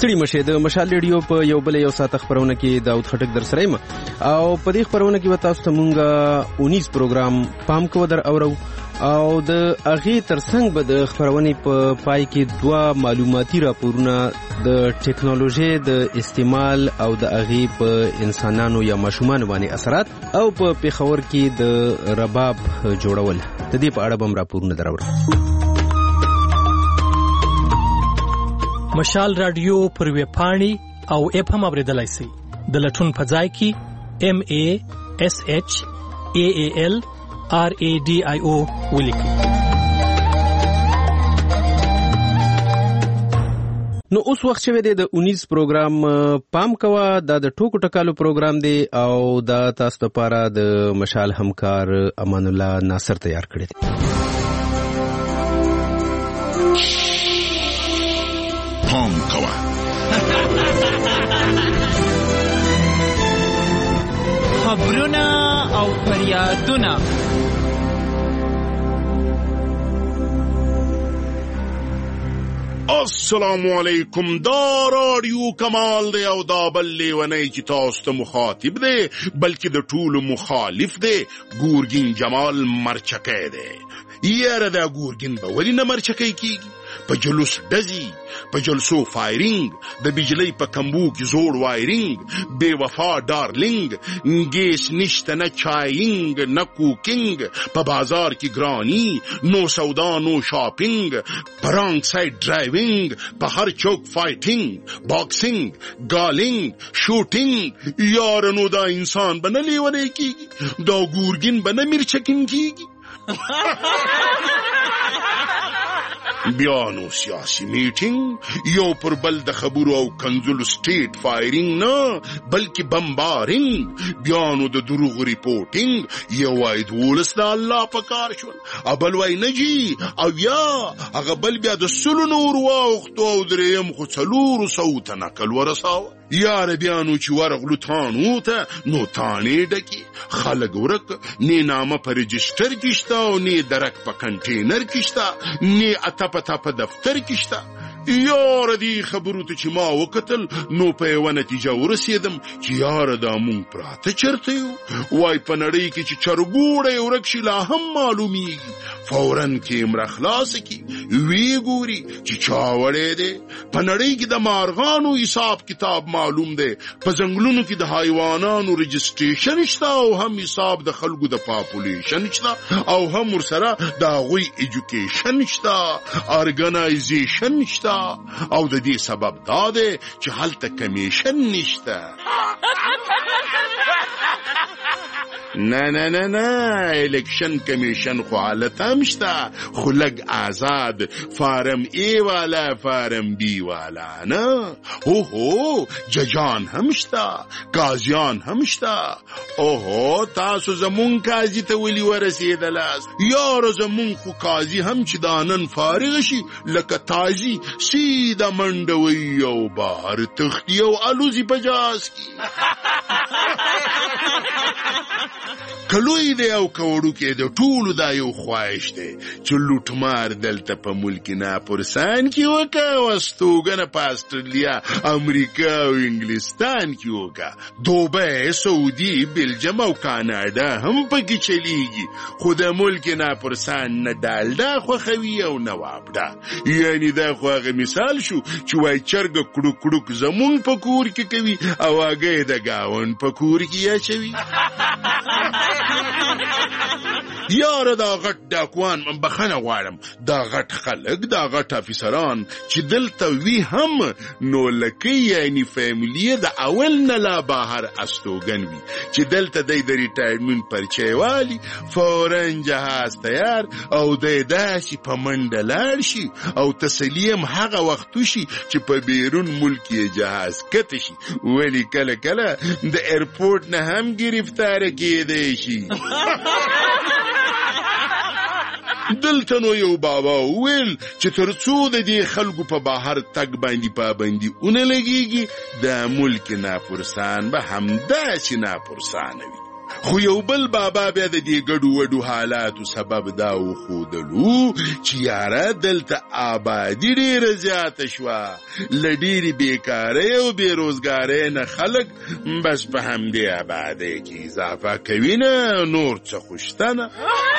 ستړي مشه د مشال ریډیو په یو بل یو ساعت خبرونه کې داود خټک در سره یم او په دې خبرونه کې تاسو ته مونږه 19 پروګرام پام کو در اورو او د اغه ترڅنګ به د خبرونې په پای کې دوا معلوماتي راپورونه د ټیکنالوژي د استعمال او د اغه په انسانانو یا ماشومان باندې اثرات او په پیښور کې د رباب جوړول د دې په اړه هم راپورونه دراوړو. مشال رادیو پر ویب پاڼې او اپ هم اوریدلای شئ. د لټون په ځای کې MASHAALRADIO ولیکئ. نو اوس وخت شوه د 19 پروګرام پام کوا دا د ټوکو ټکالو پروګرام دی او دا تاسو لپاره د مشال همکار امان الله ناصر تیار کړی دی. پام کوا خبرونه او فریادونه السلام علیکم. دا رادیو کمال دی او دا بل لیونی چې تاسو ته مخاطب دی بلکې د ټولو مخالف دی. ګورګین جمال مرچکی دی. یاره دا ګورګین به ولې نه مرچکی کیږي؟ په جلوس ډزي، په جلسو فایرینګ، د بجلی په کمبو کې زوړ وایرینګ، بے وفا ډارلینګ، گیس نشته نه چاینګ نه کوکینګ، په بازار کې ګرانی، نو سودا نو شاپینګ، په رانګ سایډ ډرایوینګ، په هر چوک فایټینګ، باکسینګ، گالینګ، شوټینګ. یار نو دا انسان به نه لیونی کیږي، دا ګورګین به نه مرچکین کیږي. بیا نو سیاسی میټینګ، یو پر بل د خبرو او کنزلو سټیټ فایرینګ نه بلکې بمبارینګ، بیا نو د دروغ ریپورټینګ. یو وای 12 د الله په کار شول، ابل وای نجی او یا هغه بل بیا د سلو نور واختو او دریم خو 400 ته نقل ورساوه. یار بیا نو چې ورغلو تانو ته نو تانې ډکی خلک ورک، نه نامه په رجستر کېشته او نه درک په کنټینر کېشته، نه اته په دفتر کېشته. یار دی خبرو ته چې ما وکتل نو په یوه نتیجه ورسېدم چې یاره دا مونږ پراته چرته یو. وای په نړۍ کې چې چرګوړی ورک شي لا هم معلومیږي، فورن کیمره خلاصه کی وی ګوري چې چا وړی دی. په نړۍ کې د مارغانو حساب کتاب معلوم دی، په ځنګلونو کې د حیوانانو رجسټریشن شته او هم حساب د خلکو د پاپولیشن شته او هم ورسره د هغوی ایجوکیشن شته، ارګنایزیشن شته او د دې سبب دا دی چې هلته کمیشن نشته. نه نه نه نه الیکشن کمیشن خو حالت هم شته، خو لږ آزاد، فارم ای والا فارم بی والا نه. اوهو ججان هم شته، قاضیان هم شته. اوهو تاسو زمون قاضی ته ولی ورسېدلاست؟ یاره زمون خو قاضی هم چې دانن فارغ شي لکه تازی سیده منډوي او بار تختی او الوزی پجاز کی. کلوی دی او کوړو کې د ټولو دا یو خواهش دی چې لوټمار دلته په ملک ناپرسان کې وکا او استوګنه په استرالیا، امریکا او انګلستان کې وکا. دوبه، سعودي، بلجیم او کاناډا هم پکې چلیږي، خو د ملک ناپرسان نه ډالډا خوښوي او نه وابډا. یعنی دا خو هغه مثال شو چې وای چرګ کړو کړو زمون په کور کې کوي او هغه د گاون په کور کې اچوي. یاره دا غټ ډاکوان من بخنه غواړم، دا غټ خلک، دا غټ افیسران چې دلته وی هم نو لکه یعنی فیملیه د اول نه لا بهر استوګن وي چې دلته د ریټایرمنټ پرچې والی فورن جهاز تیار او د داسې په منډه لاړ شي او تسلیم هغه وختو شي چې په بیرون ملک یې جهاز کته شي، ولی کله کله د ایرپورټ نه هم گرفتار کېدی شي. دلته نو یو بابا ویل چې ترڅو د دې خلکو په بهر تګ باندې پابندي اونه لګیږي د ملک ناپرسان به همداسې ناپرسانه وي. خو یو بل بابا بیا د دې ګډو وډو حالاتو سبب دا وښودلو چې یاره دلته آبادي ډېره زیاته شوه، له ډېرې بېکارۍ او بېروزګارۍ نه خلک بس په همدې آبادۍ کې اضافه کوي نه، نور څه خو شته نه.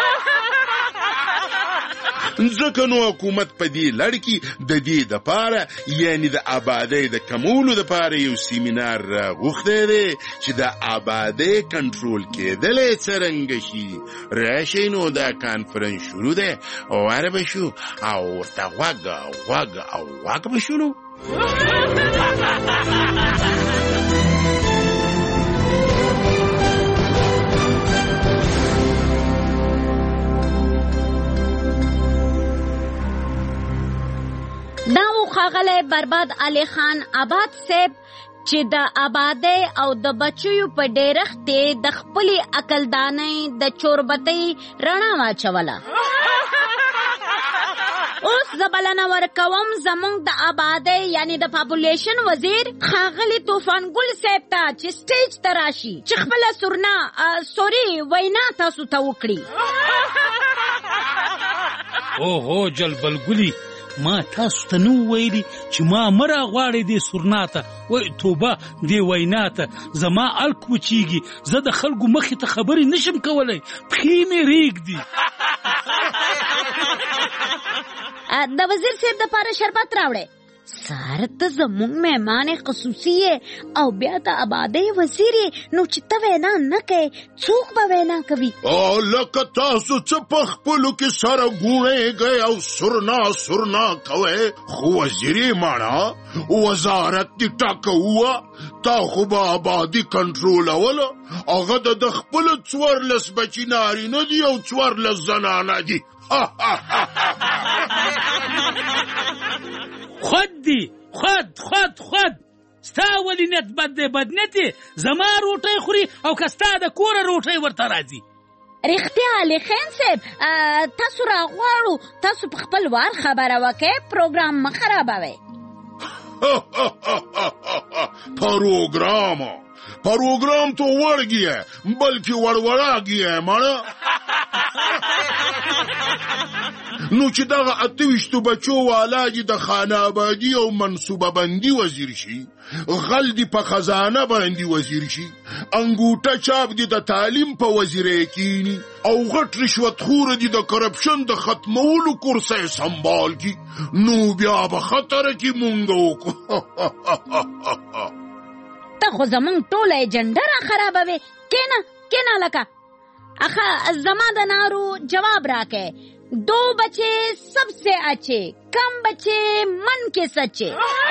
ځکه نو حکومت په دې لړ کې د دې دپاره یعنې د آبادۍ د کمولو دپاره یو سیمینار راغوښتی دی چې د آبادۍ کنټرول کېدلی څرنګه شي. راشئ نو دا کانفرنس شروع دی، واره به شو او ورته غوږ به شو نو. دا و ښاغلی برباد علي خان آباد صاحب چې د آبادۍ او د بچیو په ډېرښت یې د خپلې عقلدانۍ د چوربتۍ رڼا واچوله. اوس زه بلنه ورکوم زموږ د آبادۍ یعنې د پاپولیشن وزیر ښاغلي طوفان ګل صاحب ته چې سټیج ته راشي چې خپله وینا تاسو ته وکړي. اوهو جلبل ګلي، ما تاسو ته نو ویلي چې ما مه راغواړئ دې سورنا ته، وای توبه دې وینا ته. زما الک وچیږي، زه د خلکو مخې ته خبرې نشم کولی، پښې مې ریږدي. د وزیر صاحب دپاره شربت راوړئ. ساره ته زموږ مهمان خصوصي یې او بیا د آبادۍ وزیر یې، نو چې ته وینا نه کوې څوک به وینا کوي؟ لکه تاسو څه په خپلو کې سره ګوڼېږئ او سرنا کوئ، خو وزیرې مانا وزارت دې ټاکوه، تا خو به آبادي کنټرولوله، هغه د خپلو 14 بچي نارینه دي او 14 زنانه دي. خود دی خود ستا ولی نیت بد دی، بد نیت زما روټۍ خوري او که ستا د کوره روټۍ ورته راځي. رښتیا علي خان صاحب تاسو راغواړو، تاسو په خپل وار خبره وکړئ، پروګرام مه خرابوئ. پروگرام تو وڑ گیا ہے بلکہ وڑوڑا گیا ہے مانا. نو چې دغه 28 بچو والا دي د خانه آبادي او منصوبه بندي وزیر شي، غل دي په خزانه باندې وزیر شي، انګوټه چاپ دي د تعلیم په وزیرۍ کینی، او غټ رشوت خور دي د کرپشن د ختمولو کورسه سنبال کی، نو بیا به خطر کی مونږ. ته خو زمونږ ټوله ایجنډه را خرابوي. کېنه لکه اخا زما د نارو جواب راکې. 2 بچے سب سے اچھے، کم بچے من کے سچے.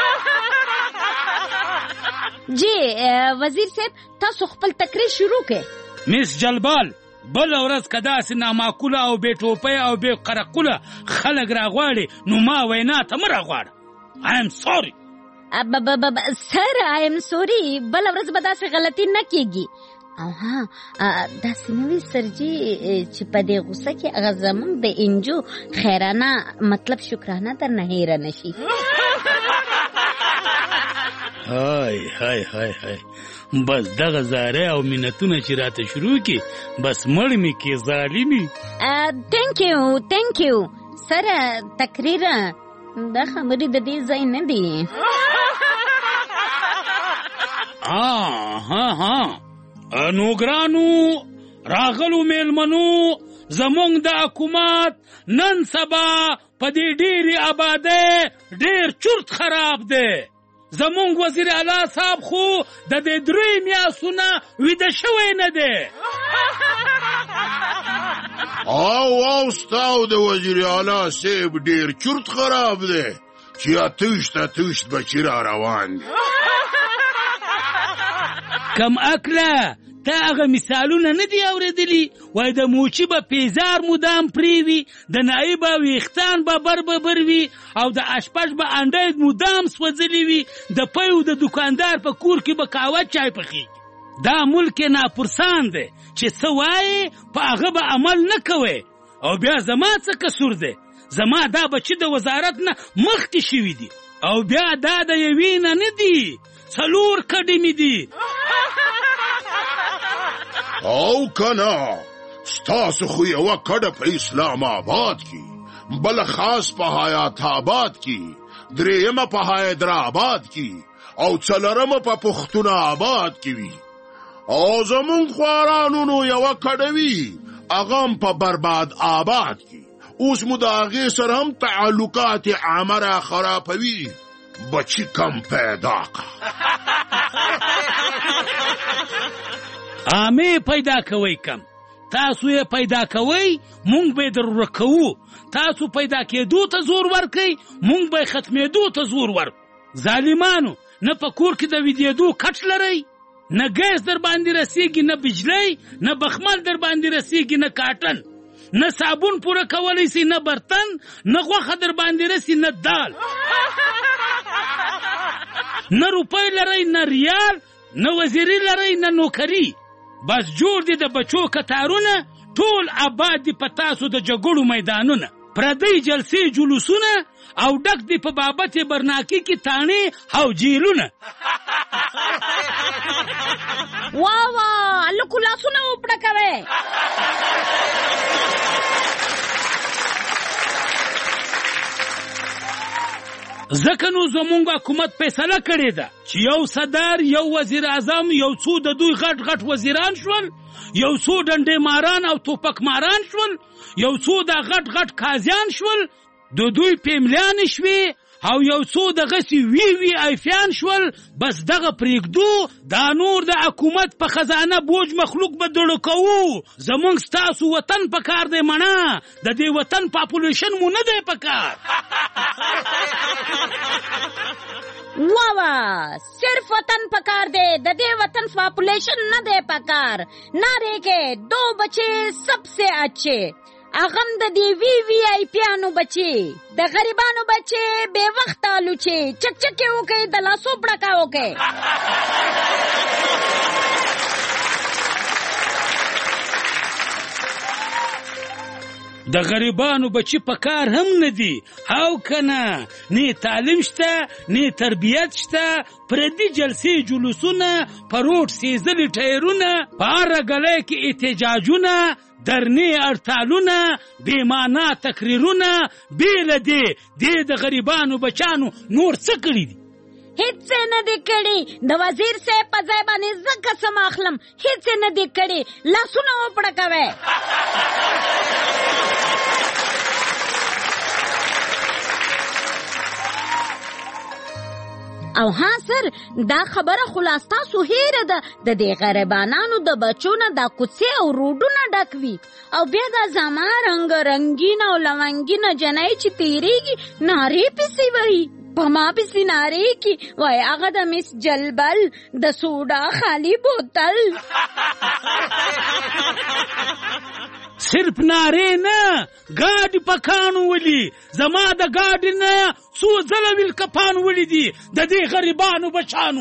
جی وزیر صاحب تاسو خپل تقریر شروع کړئ. مس جلبال بل ورځ که داسې نامعقوله او بې ټوپۍ او بې قرقوله خلک راغواړي نو ما وینا ته مه راغواړه. I am sorry. سر I am sorry، بل ورځ به داسې غلطي نه کېږي. او داسې نه وي سرجي چې په دې غوسه کې هغه زموږ د انجو خیرانه مطلب شکرانه در نه هیره نشي. های بس دغه زاره او منتونه چې راته شروع کی بس مړ می کې ظالمي. تhank you سره تقریر دا خبرې د دې ځای نه دي. نو ګرانو راغلو میلمنو، زمونږ د حکومت نن سبا په دې ډېرې آبادۍ ډېر چورت خراب دی. زمونږ وزیر اعلی صاحب خو د دې 3 میاشتونه ویده شوی نه دی. او ستاو د وزیر اعلی صاحب ډېر چورت خراب دی چې اتشت بچی را روان دی. کم اکله تا هغه مثالونه نه دي اورېدلي؟ وای د موچي به پیزار مدام پریوي، د نایب به ویښتان به بر وي، او د اشپش به انډی مدام سوځلي وي، د پیو د دکاندار په کور کې به قهوه چای پخېږي. دا ملک ناپرسان دی چې څه وایې په هغه به عمل نه کوئ. او بیا زما څه قصور دی؟ زما دا بچي د وزارت نه مخکې شوي دي، او بیا دا د یوې نه دي 4 کډې مې دي. او کنا ستاسو خو یوه کډه په اسلام آباد کی، بل خاص په حیات آباد کی، درېیمه په حیدرآباد کی او څلورمه په پښتون آباد کی وي. او زمون خوارانو نو یوه کډه وي هغه هم په برباد آباد کی. اوس مو د هغې سره هم تعلقات عامه را خرابوي. بچی کم پیدا کا عامه پیدا کوي کم، تاسو یې پیدا کوئ مونږ به در ورکوو. تاسو پیدا کېدو ته زور ورکئ مونږ به ختمېدو ته زور ورکو. ظالمانو نه په کور کې د ویدېدو کټ لرئ، نه ګیس در باندې رسیږي، نه بجلی، نه بخمل در باندې رسیږي، نه کاټن، نه صابون پوره کولی سي، نه برتن، نه غوښه در باندې رسي، نه دال، نه روپۍ لرئ، نه ریال، نه وزیري لرئ، نه نوکري. بس جوړ دي د بچو کتارونه، ټول آباد دي په تاسو د جګړو میدانونه. پردی جلسې جلوسونه او ډک دي په بابت برناکي کې تاڼې او جیلونه. واه لکو لاسونه وپړه کوئ. ځکه نو زمونږ حکومت فیصله کړې ده چې یو صدر، یو وزیر اعظم، یو څو د دوی غټ غټ وزیران شول، یو څو ډنډې ماران او توپک ماران شول، یو څو د غټ غټ قاضیان شول، د دوی پیملیانې شوې، او یو څو دغسې وی ایفیان شول. بس دغه پرېږدو دا نور د حکومت په خزانه بوج مخلوق به دړو کوو. زمونږ ستاسو وطن په کار دی مڼه، د دې وطن پاپولیشن مو نه دی په کار. واہ صرف وطن پکار دے، د دې وطن پاپولیشن نہ دے پکار. نعرے کے 2 بچے سب سے اچھے، اغم د دی وی آئی پیانو بچے، د غریبانو بچے بے وقت آلوچے، چکچکے ہو کے د لاسو پڑکا ہو کے. د غریبانو بچی په کار هم نه دي او کنه، نه تعلیم شته، نه تربیت شته، پردي جلسې جلوسونه، په روډ سیزلي ټایرونه، په هره ګلۍ کې احتجاجونه، درنې هړتالونه، بېمانا تقریرونه. بې له دې د غریبانو بچانو نور څه کړي دي؟ هیڅ نه دی کړي. د وزیر صاحب په ځای باندې زه قسم اخلم هیڅ نه دی کړي. لاسونه وپړه کوئ. او ها سر دا خبره خلاص تاسو هیره ده د دې غریبانانو د بچو نه دا کوڅې او روډونه ډک وي او بیا دا زما رنګ رنګین او لونګینه جنۍ چې تیریږي نارې پسې وایي په ما پسې نارې کی وای هغه د مس جلبل د سوډا خالی بوتل. صرف نارې نه ګاډي په کانو ولي زما د ګاډي نه څو ځله ویل کپان ولیدي د دې غریبانو بچانو.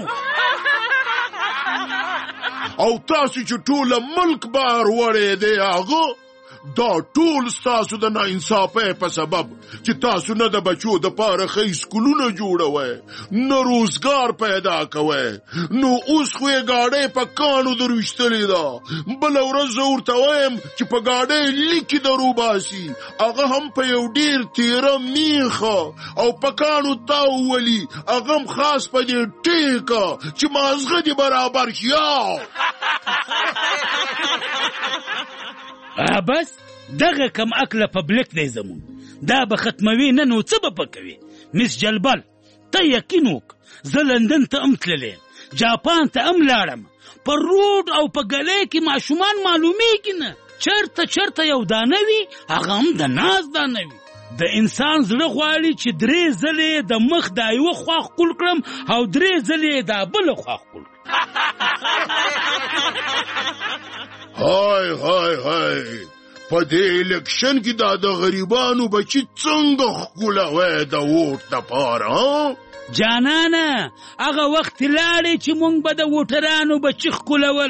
او تاسو چې ټول ملک بار وړی دی هغه دا ټول ستاسو د ناانصافۍ په سبب چې تاسو نه د بچو د پاره ښه سکولونه جوړوئ نه روزګار پیدا کوئ. نو اوس خو یې ګاډۍ په کاڼو درویشتلې ده. بله ورځ زه ورته وایم چې په ګاډۍ لیکې دروباسي هغه هم په یو ډېر تیره میخه او په کاڼو تاو ولي هغه هم خاص په دې ټیکه چې مازغه دې برابر شي. بس دغه کم عقله پبلک دی زمون دا به ختموي نه نو څه به پکوي. مس جلبل ته یقین وکړه زه لندن ته هم تللی جاپان ته هم لاړم په روډ او په ګلۍ کې ماشومان معلومیږي نه چرته یو دانه وي هغه هم د ناز دانه وي. د انسان زړه غواړي چې 3 ځلې د مخ دا یوه خوا ښکل کړم او 3 ځلې دا بله خوا ښکل کړم. های په دې الیکشن کې دا د غریبانو بچي څنګه ښکلوی د ووټ دپاره؟ جانانه هغه وخت لاړې چې مونږ به د ووټرانو بچي ښکلول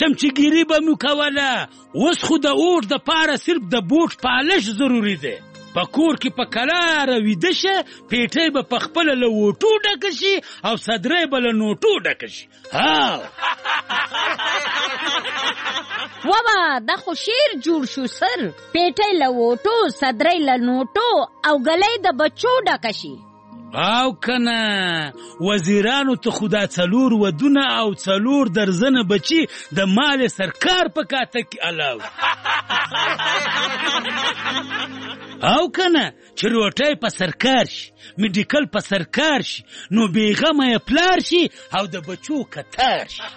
چمچهګیري به مو کوله. اوس خو د ووټ دپاره صرف د بوټ پالش ضروري دی. په کور کې په کراره ویده شه، پیټۍ به په خپله له ووټو ډکه شي او صدرۍ به له نوټو ډکه شي. وابا دا خو شعر جوړ شو سر. پیټۍ له ووټو، صدرۍ له نوټو او ګلۍ د بچو ډکه شي. او کنه وزیرانو ته خو دا 4 ودونه او 4 درزنه بچي د مال سرکار په کاته کې علاوه. او کنه چې روټۍ په سرکار شي، میډیکل په سرکار شي، نو بیغمه یې پلار شي او د بچو کتار شي.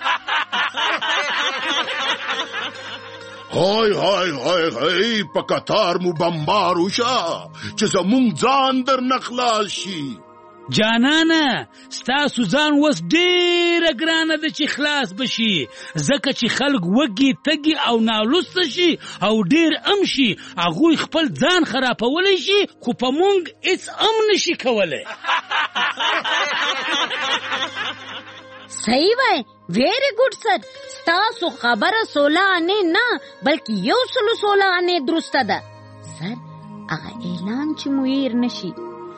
های های های های په کتار مو بمبار وشه چې زمونږ ځان در نخلاص شي. جانانه ستاسو ځان وس ډېره ګرانه ده چې خلاص بشي، ځکه چې خلک وږي تږي او نالوسته شي او ډېر ام شي، هغوی خپل ځان خرابولی شي خو په مونږ هېڅ ام نشي کولی. صحیح وای، ویری ګډ سر. ستاسو خبره 16 آنے نه بلکې 116 آنے درسته ده سر. هغه اعلان چې مویر نشي.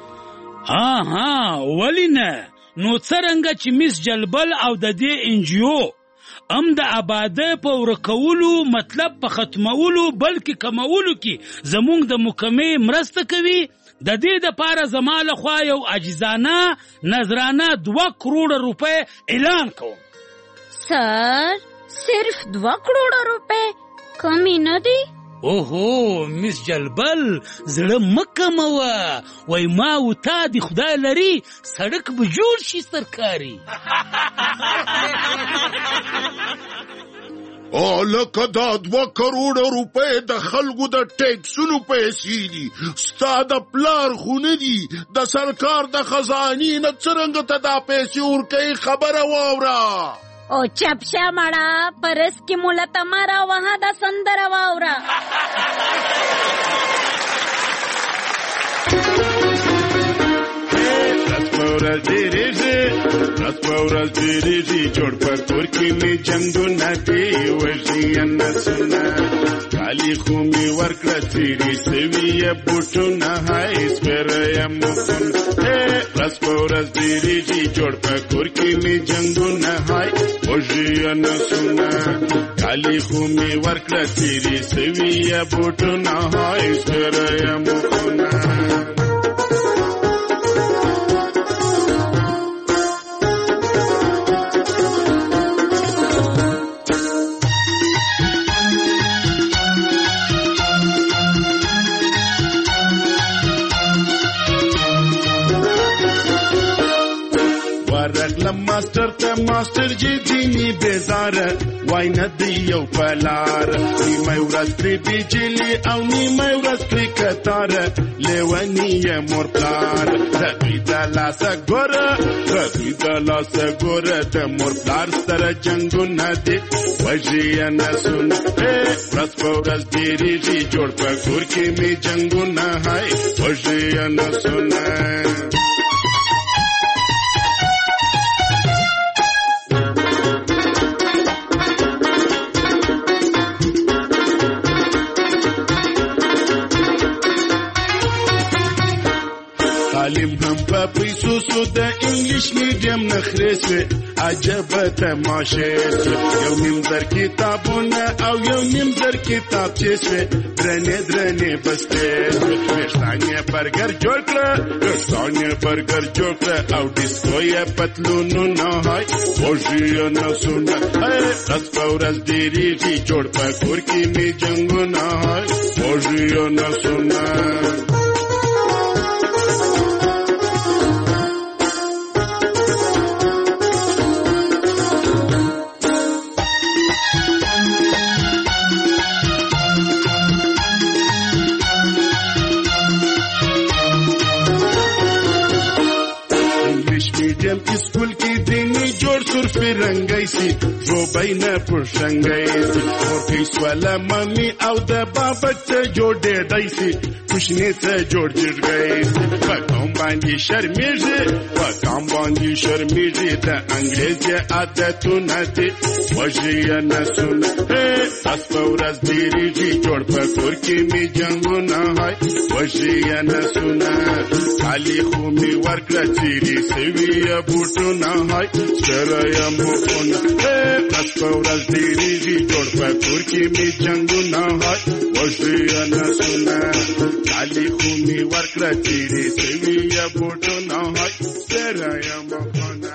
ها ولی نه؟ نو څرنګه چې مس جلبل او د دې انجیو هم د آباده په ورکولو مطلب په ختمولو بلکې کمولو کې زمونږ د محکمې مرسته کوي، د دې دپاره زما لخوا یو عاجزانه نظرانه 2 کروڑ روپۍ اعلان کوم. سر صرف 2 کروڑ روپۍ کمی نه دی؟ اوهو مس جلبل زړه مکموه، وای ما و تا دی خدای لري سړک به جوړ شي سرکاري. لکه دا 2 کروڑ روپۍ د خلکو د ټیکسونو پیسې دي، ستا د پلار خو نه دي. د سرکار د خزانې نه څرنګه ته دا پیسې ورکوي خبره واوره. او چپشا مړه پرس کې مولا تمارا وها دا سندره واوره. ورځ ډېرېږي جوړ په کور کې مې جنګونه دي وژنه سونه کالي خو مې ورکړه تیرې سوي یې بوټونه های سپېره یم مخون ورځ په ورځ ډېرېږي جوړ په کور کې مې جنګونه های وژنه سونه کالي خو مې ورکړه تیرې سوي یې بوټونه های سپېره یم مخونه. ماستر ته ماستر جی دینی بیزاره وای نه دی یو پلار نیمه ورځ پرې بجلی او نیمه ورځ پرې کتاره لیونی یې مور پلار رقی د لاسه ګوره د مور پلار سره جنګونه دي وژنه سونه ورځ په ورځ ډېرېږي جوړ په کور کې مې جنګونه های وژنه سونه. تعلیم هم په پیسو سو د انګلیش میډیم نخرې سوې عجبه تماشې سوې یو نیم زر کتابونه او یو نیم زر کتابچې سوې درنې بستې سوې ویښتان یې برګر جوړ کړه او ډیسکو یې پتلونونه های وژنه سونه ورځ په ورځ ډېرېږي جوړ په کور کې مې جنګونه های وژنه سونه. اسکول کې دیني جوړ سرفي رنګای سي روبای نه پرشنګای سي ورته سواله مامي او د بابا ته جوړ ډېډای سي کوشنې ته جوړ جرګای سي قوم باندې شرمېږي په قام باندې شرمېږي د انګریزي عادتونه دي وژي یې نسونه اس په ورځ ډېرېږي جوړ په کور کې مې جنګونه هاي وژي یې نسونه کالي خو مې ورکړه چیرې سوي یې بوټونه هاي سپېره یې مخونه اس په ورځ ډېرېږي جوړ په کور کې مې جنګونه هاي وژي یې نسونه کالي خو مې ورکړه چیرې سوي یې بوټونه هاي سپېره یې مخونه.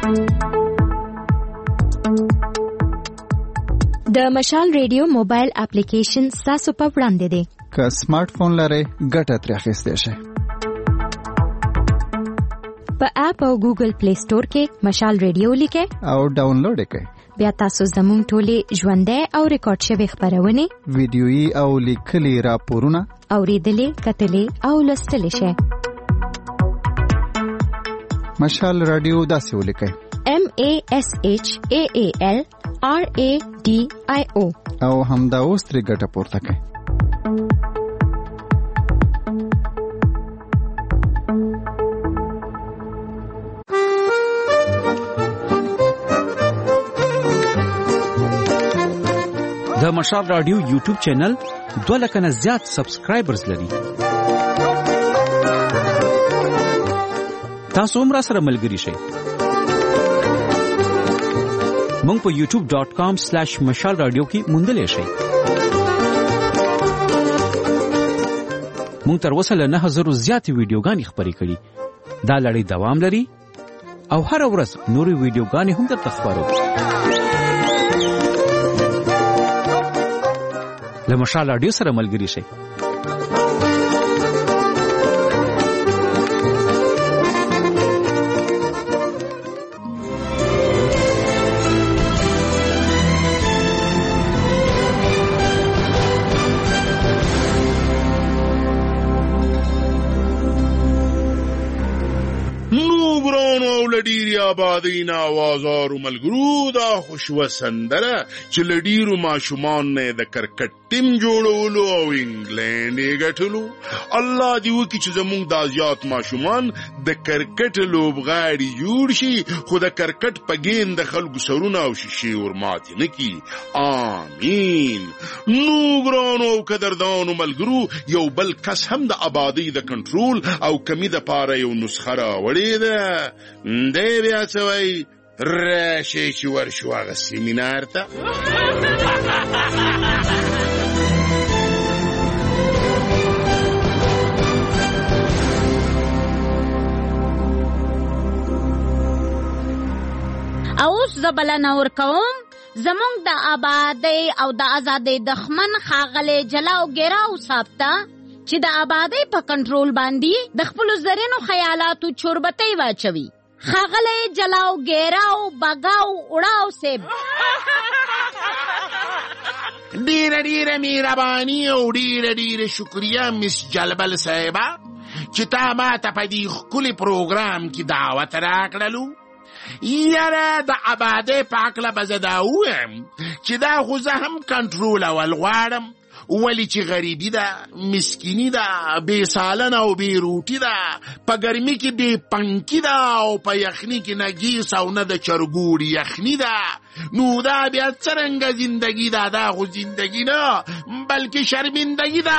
د مشال ریډیو موبایل اپلیکیشن تاسو په وړاندې دی. که سمارټ فون لرئ ګټه ترې اخیستی شئ. په اپ او ګوګل پلی سٹور کې مشال ریډیو لیکئ او ډاونلوډ یې کړئ. بیا تاسو زموږ ټولې ژوندۍ او ریکارډ شوې خپرونې ویډیويي او لیکلي راپورونه اورېدلې کتلې او لوستلی شئ. مشال رادیو داسې ولیکئ MASHAALRADIO او همدا اوس ترې ګټه پورته کړئ. د مشال رادیو یوټیوب چینل 2 لک نه زیات سبسکرایبرز لري. تاسو هم را سره ملګري شئ. مونږ په youtube.com/مشال رادیو کې موندلې شئ. مونږ تر اوسه له 9000 زیاتې ویډیوګانې خپرې کړي. دا لړۍ دوام لري او هر ورځ نورې ویډیوګانې هم درته خپرو. له مشال رادیو سره ملګري شئ. لډیری آبادین آوازارو ملګرو دا خوشو سندره چې لډیرو ماشومان نه د کرکټ ټیم جوړولو او انګلند یې ګټلو. الله دې وکړي چې زموږ د زیات ماشومان د کرکټ لوبغاړي جوړ شي خو د کرکټ په ګیم د خلکو سرونه او شیشې ورماتې نه کړي. آمین. نو ګرانو او قدردانو ملګرو یو بل کس هم د آبادی د کنټرول او کمی د پاره یو نسخه راوړې ده. دی بیا څه وایي راشئ چې ورشو هغه سیمینار ته. اوس زه بلنه ورکوم زمونږ د آبادۍ او د ازادۍ دښمن ښاغلی جلاو ګیراو صاحب ته چې د آبادۍ په کنټرول باندې د خپلو زرینو خیالاتو چوربتۍ واچوي. ښاغلی جلاو ګیراو بګاو اړاو صاحب. ډیره ډیره مهرباني او ډیره ډیره شکریه مس جلبل صاحبه چې تا ما ته په دې ښکلي پروګرام کې دعوت راکړلو. یاره د آبادۍ په هکله به زه دا ووایم چې دا خو زه هم کنټرولول غواړم ولی چې غریبی ده، مسکینی ده، بې سالنه او بې روټي ده، په ګرمي کې بې پنکي ده او په یخني کې نه ګیس او نه د چرګوړي یخني ده. نو دا بیا څرنګه زندگی ده؟ دا خو زندگی نه بلکې شرمندگی ده.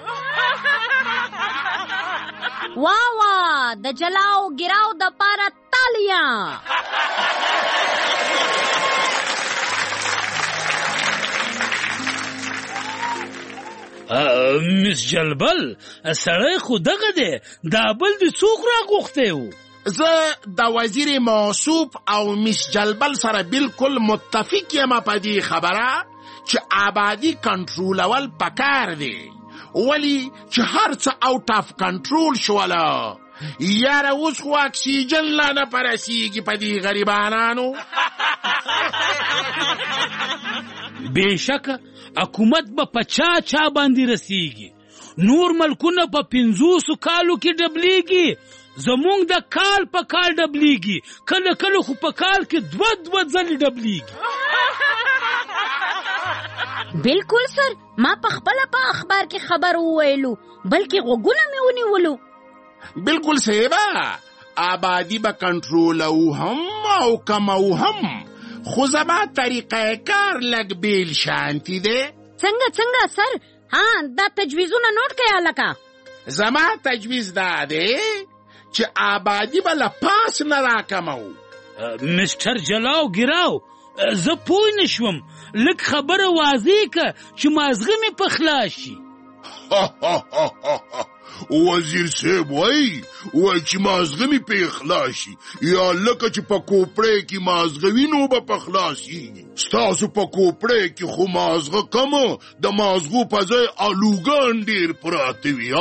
واوا د جلاو ګیراو د پاره تالیا. مس جلبل سړی خو دغه دی، دا بل د څوک راغوښتی و؟ زه د وزیر موصوف او مس جلبل سره بالکل متفق یم په دې خبره چې آبادی کنټرولول پکار دی، ولی چې هر څه آوټ آف کنټرول شوله. یاره اوس خو اکسیجن لا نه پرسیږي په دې غریبانانو. بېشکه حکومت به په چا باندې رسیږي. نور ملکونه په 500 کالو کې ډبلیږي، زمونږ د کال په کال ډبلیږي، کله کله خو په کال کې 2 ځلې ډبلیږي. بالکل سر، ما په خپله په اخبار کې خبر وویلو بلکې غوږونه مې ونیولو. بالکل صحیبه، آبادی به کنټرول او هم او کم او هم، خو زما طریقه کار لږ بیل شانتی دی. څنګه سر؟ ها دا تجویزونه نوٹ کړئ هلکه. زما تجویز دا دی چې آبادی به له پاس نه راکمو. مستر جلاو ګراو، زه پوه نه شوم، لږ خبره واضح که چې مازغه مې په خلاص شي. وزیر صاحب وای چې مازغه مې په خلاص شي، یا لکه چې په کوپړې کې مازغه وي نو به په خلاص شي. ستاسو په کوپړې کې خو مازغه کم، د مازغو په ځای آلوګان ډېر پراته وي.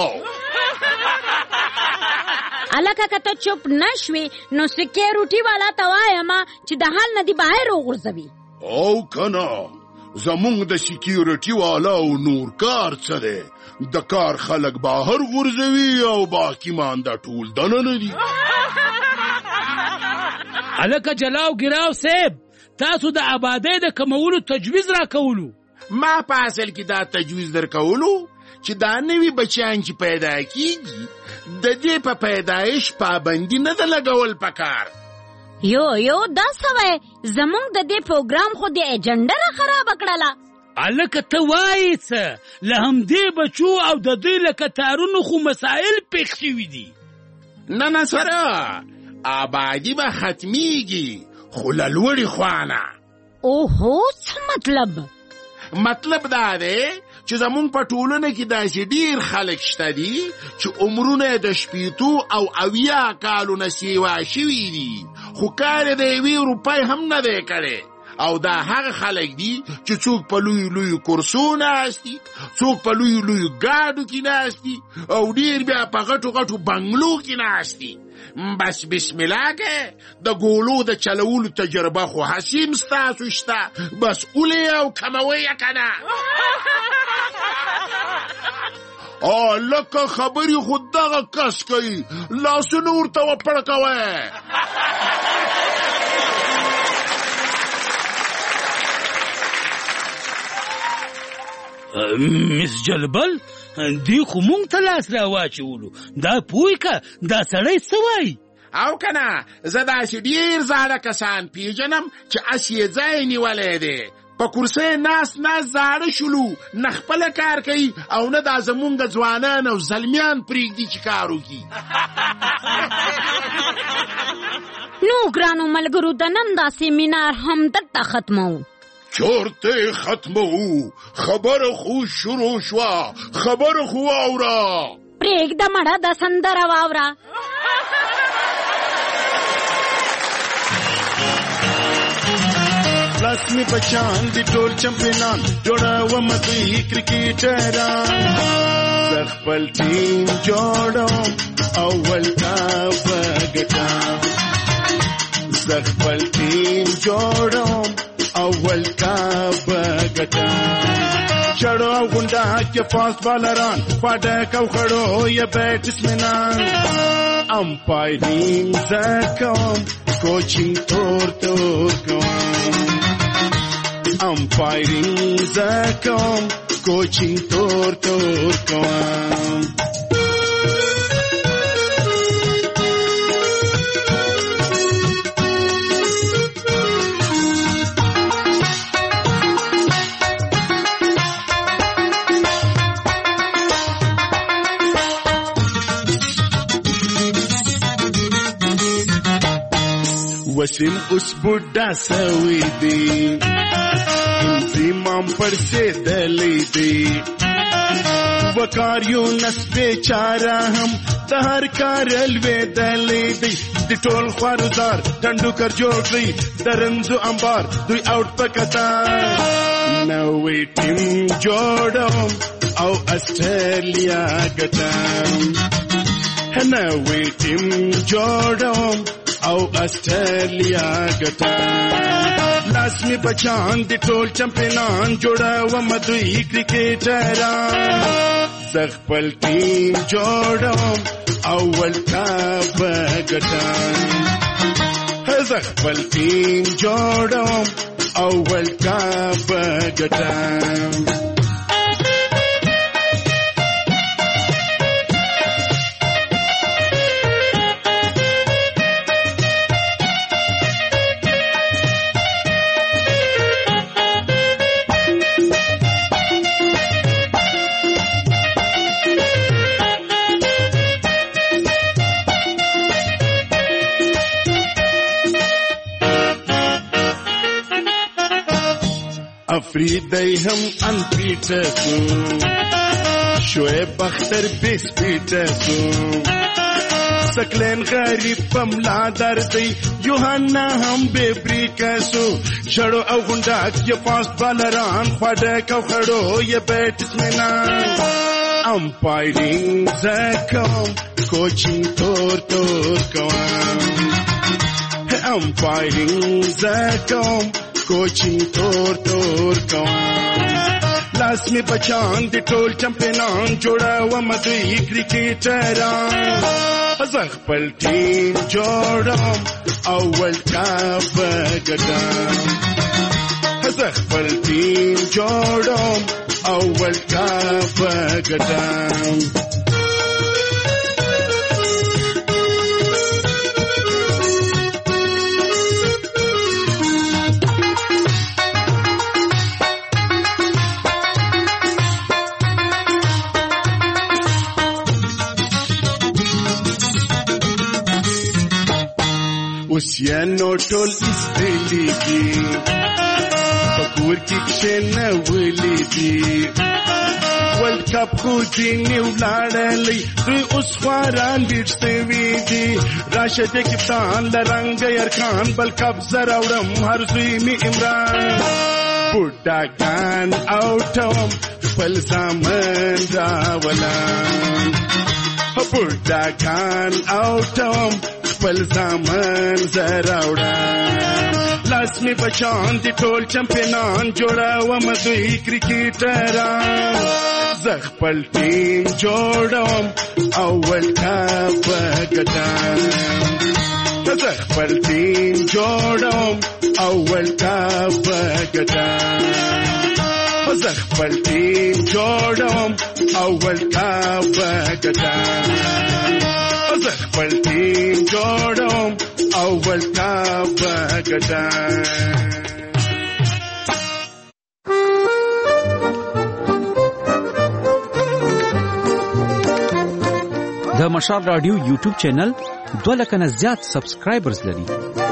هلکه که ته چوپ نشوې نو سکیورټي والا ته وایم چې د حال نه دې بهر وغورځوي. او کنه زمونږ د سکیورټي والا او نور کار څه دی؟ د کار خلک بهر غورځوي او باقي مانده ټول دننه دي. هلکه جلاو ګراو صاحب، تاسو د آبادۍ د کمولو تجویز راکولو. ما په اصل کې دا تجویز درکولو چې دا نوي بچیان چې پیدا کیږي د دې په پیدایش پابندي نه ده لګول پکار. یو دا سوی زمونږ د دې پروګرام خو د ایجنډا را خرابه کړله. هلکه ته وایې څه؟ له همدې بچو او د دوی له کتارونو خو مسایل پېښ شوي دي. نه سره آبادي به ختمیږي، خو له لوړې خوا نه. اوهو څه مطلب؟ مطلب دا دی چې زمونږ په ټولنه کې داسې ډېر خلک شته دي چې عمرونه د 80 او 80 کالو نه سیوا شوي دي، خو کار یې د 1 روپۍ هم نه دی کړی. او دا هغه خلک دي چې څوک په لوی کرسو ناست دي، څوک په لوی ګاډو کې ناست دي، او ډېر بیا په غټو بنګلو کې ناست دي. بس بسم الله که د ګولو د چلولو تجربه خو حسیم ستاسو شته، بس اولی او کموی کنه. لکه خبری خود دغه کس کوي، لاسونه ورته وپړکوئ. مس جلبل، دی خو مونږ ته لاس راواچولو، دا پوه که دا سړی څه وایي؟ او کنه زه داسې ډېر زاړه کسان پیژنم چې اس یې ځای نیولی دی، په کرسۍ ناست زاړه شولو، نه خپله کار کوي او نه دا زمونږ ځوانان او زلمیان پرېږدي چې کار وکړي. نو ګرانو ملګرو، د نن دا سیمینار هم دلته ختموو. چورته ختمو، خبر خو شروع شوا، خبر خو واورا. پرېږده مړه د سندره واوره. لاس می بچان دی ټول چمپیونان جوړوم دوی کرکټران، زه خپل ټیم جوړوم اول تا بګټم، زه خپل ټیم جوړوم اول کا بګټم. چړو او غونډه کې فاست بالران، پاډک او خړو یا بیټسمنان، امپایرینګ زه کوم، کوچینګ تور کوم، امپایرینګ زه کوم، کوچینګ تور کوم. वसीम उस बुड्ढा सवी दी, इंतजाम पर से दली दी, वकारियों नस बेचारा हम तहर का रेलवे दली दी, दिटोल ख्वारुजार टंडू कर जोड़ी दरंजो अंबार दुई आउट पकता, नवी टीम जोड़ो औ ऑस्ट्रेलिया गटाम, है नवी टीम जोड़ो او آسټرالیا ګټم. لاس می بچان دی ټول چمپیونان جوړوم دوی کرکټران، زه خپل ټیم جوړوم اول کا بګټم، زه خپل ټیم جوړوم اول کا بګټم. پریدای هم ان پیټسو شعیب اختر بیس پیټسو سکلین غریب پملا دردی یوهانا هم بیبریکسو شړو او غونډاک یې فاست بالران خواډک او خړو یې بیټسمنان امپایرینګ زکم کوچینګ تور کوم امپایرینګ زکم کوچینګ تور کوم لاس می بچان دی ټول چمپیانان جوړاوم دوی کرکټران زه خپل ټیم جوړم اول کاپ ګټم زه خپل ټیم جوړم اول کاپ ګټم اوسیانو ټول استلیږي پکور کې کښېنه ولیږي ورلډ کپ خو ځینې ولاړلی دوی اوس خواران ډېر سوي دي راشه د کپتان له رنګه یرخان بل کپ زه راوړم هر زوی مې عمران بوډاګان اوټوم خپل زامن راولم بوډاګان اوټوم خپل زامن زراوړم لاس می بچان دي ټول چمپیانان جوړاوم دوی کرکټران زه خپل ټیم جوړوم اول کاپ ګټم زه خپل ټیم جوړوم اول کاپ ګټم زه خپل ټیم جوړوم اول کاپ ګټم زه خپل ټیم جوړوم اول کاپ ګټم د مشال رادیو یوټیوب چینل 2 لک نه زیات سبسکرایبرز لري.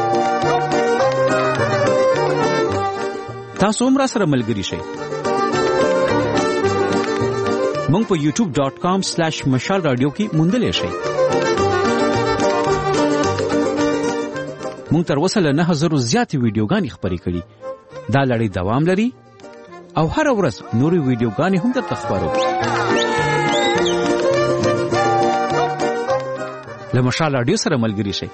تاسو هم را سره ملګري شئ. مونږ په youtube.com/مشال رادیو کې موندلې شئ. مونږ تر اوسه له 9000 زیاتې ویډیوګانې خپرې کړي. دا لړۍ دوام لري او هر ورځ نورې ویډیوګانې هم درته خپرو. له مشال رادیو سره ملګري شئ.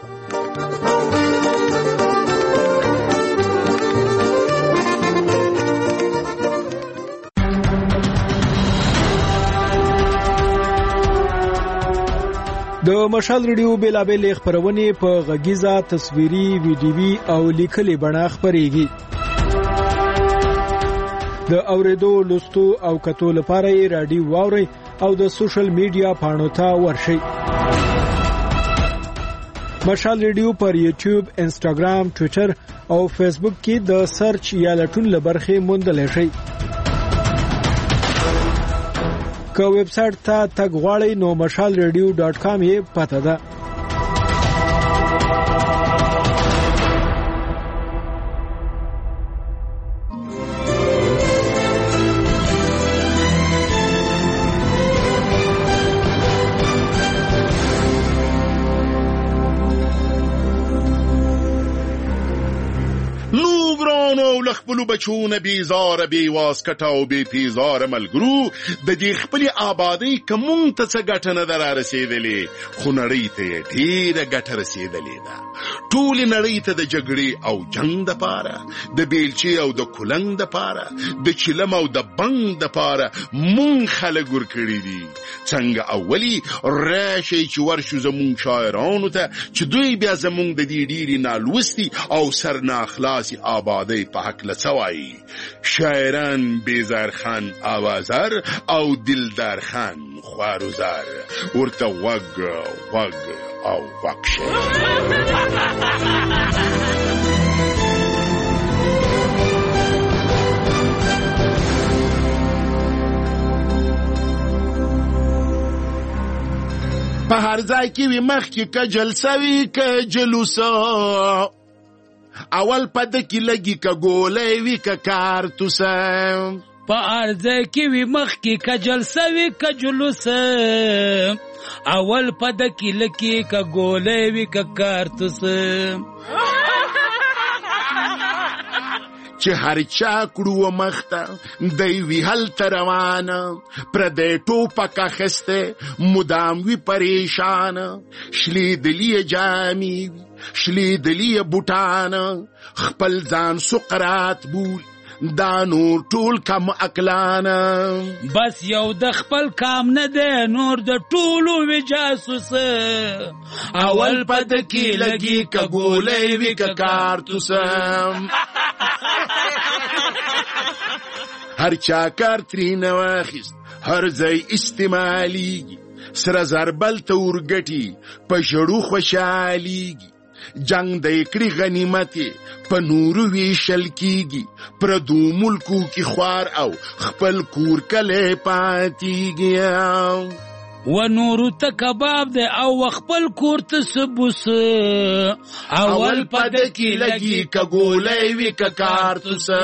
د مشال رادیو بیلابېلې خپرونې په غږیزه، تصویري، ویډیوي او لیکلي بڼه خپرېږي. د اورېدو، لوستو او کتو لپاره یې رادیو واورئ او د سوشل میډیا پاڼو ته ورشئ. مشال رادیو پر یوټیوب، انسټاګرام، ټویټر او فیسبوک کې د سرچ یا لټون لبرخې موندلی شئ. که ویب سایټ ته تګ غواړئ نو mashalradio.com یې پته ده. خپلو بچونه بیزاره بیواسکټه او بې پیزاره ملګرو د دې خپلې آبادۍ که مونږ ته څه ګټه نه ده رارسېدلې، خو نړۍ ته یې ډېره ګټه رسېدلې ده. ټولې نړۍ ته د جګړې او جنګ دپاره، د بیلچې او د کولنګ دپاره، د چلم او د بنګ دپاره مونږ خلک ورکړي دي. څنګه اولی راشئ چې ورشو زمونږ شاعرانو ته چې دوی بیا زمونږ د دې ډېرې نالوستي او سرناخلاصي آبادۍ په هکله څه وایي. شاعران بیزار خان آوازار او دلدار خان خواروزار ورته وګ او وکشه. په هر ځای کې وي مخکې که جلسه وي که جلوسه، اول پد کې لګي که ګولۍ وي که کارتوسه په عرضه کې وي مخ کې که جلسه وي که جلوسه اول پد کې لګي که ګولۍ وي که کارتوسه چې هر چا کړو مخته دی وی هلته روانه پردی ټوپک اخیستی مدام وي پریشانه شلیدلي جامې وي شلیدلي بوټانه خپل ځان سقراط بولي دا نور ټول کم عقلانه بس یو د خپل کام نه دی نور د ټولو وي جاسوسه اول پد کې لګي که ګولۍ وي که کارتوسه هر چا کار ترېنه واخیست هر ځای استعمالیږي سره زربل ته ورګټي په ژړو خوشحالیږي جنگ د کړي غنیمت په نورو ویشل کیږي پردو ملکو کې خوار او خپل کور کلی پاتیږي و نورو ته کباب دی او خپل کور ته سبوس اول پد کې لګي که ګولۍ وي که کارتوسه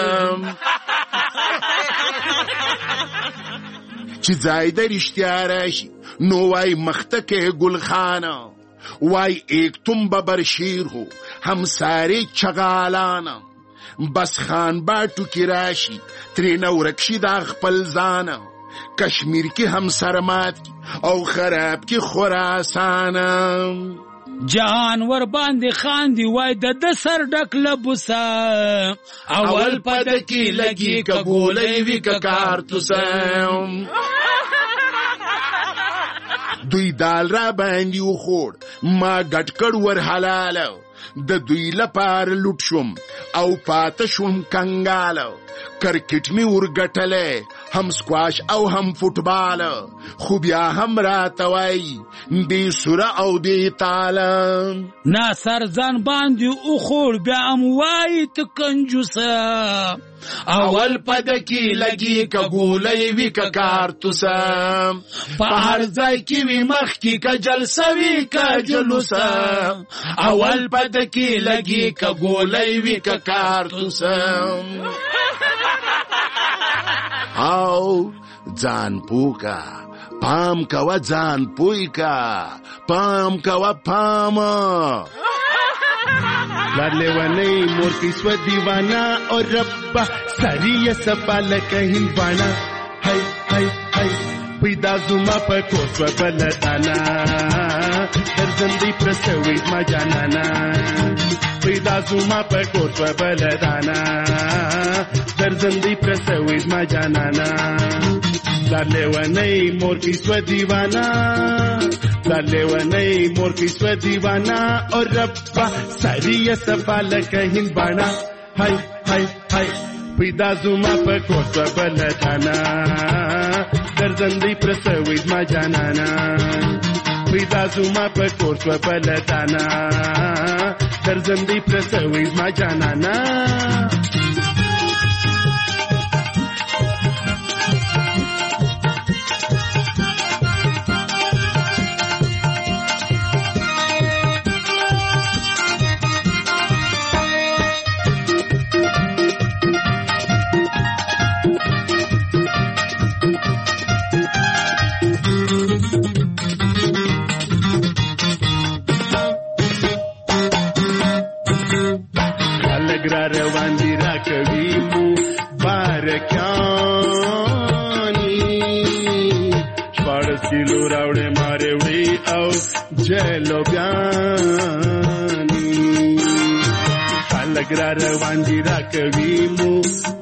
چې ځای د رښتیا راشي نو وای مخته کې ګلخانه وای ایک تم ببر شیر ہو ہم سارے چغالانا بس خان باٹو کی راشی ترینا ورکشی دا خپل زانا کشمیر کی ہم سرمات کی او خراب کی خراسانا جهان ور باندې خاندي وای د سر ډک لبوسا اول پد کې لګي که ګولۍ وي که کارتوسه دوی دال را باندې وخوړ ما ګډ کړ ور حلاله د دوی لپاره لوټ شوم او پاته شوم کنګاله کرکټ می ورګټلې هم سکواش او هم فوټبال خو بیا هم راته وایي دې سوره او دې تاله ناصر ځان باندې وخوړ بیا هم وایي ته کنجوسه اول پد کې لګي که ګولۍ وي که کارتوسه په هر ځای کې وي مخ کې که جلسه وي که جلوسه اول پد کې لګي که ګولۍ وي که کارتوسه او ځان پوکا پام کوه ځان پوی کا پام کوه پاما لالے ونی مور کی سو دیوانا اور ربا ساری سبال کہیں بانا ہائی ہائی ہائی پیدا زما په کوڅه بلدانا درځندې پرسوي ما جانانا پیدا زما په کوڅه بلدانا درځندې پرسوي ما جانانا لالے ونی مور کی سو دیوانا لالے ونی مور کی سو دیوانا اور ربا ساری سبال کہیں بانا ہائی ہائی ہائی پیدا زما په کوڅه بلدانا درځندې پرسوي ما جانانا پیدا زما په کوڅه بلدانا درځندې پرسوي ما جانانا روان دی را کوي مو بارکانی شپاړس کیلو راوړې مارې وړي او جلو بیانی خلک را روان دی را کوي مو